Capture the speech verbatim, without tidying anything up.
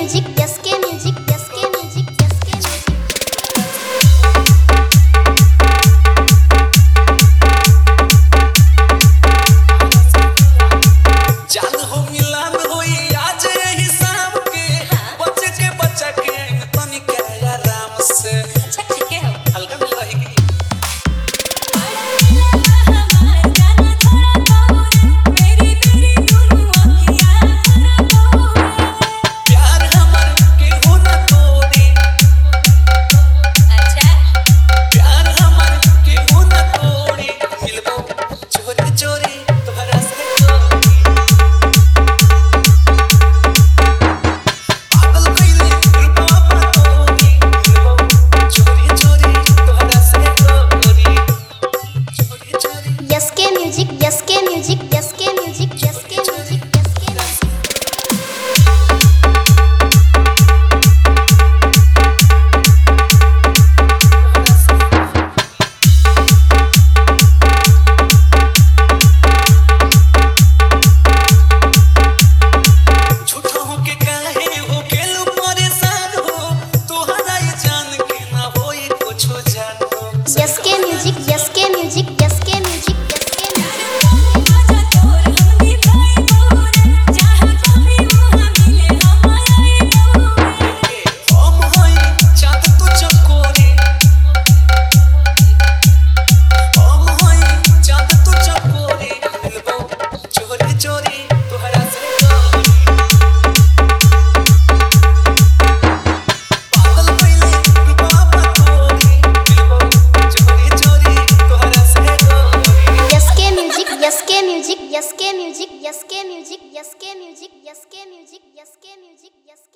music S K music S K music S K जान हो मिलन होई आज यही शाम के बच्चे के बच्चा के तनी के आराम से अच्छा ठीक है हल्का मिल रहेगी S K music S K music S K music S K music S K झूठा हो के काहे हो गेलू परेशान हो तोहरा ये जान के ना होई कुछो जानो S K music S K music S K music S K हम होई चांद तो चकोरी हम होई चांद तो चकोरी मिलबो चोरी चोरी तोहरा से पागल पहिले रुपा पतोरी मिलबो चोरी चोरी तोहरा से S K music S K music S K music S K music S K music S K music S K music yes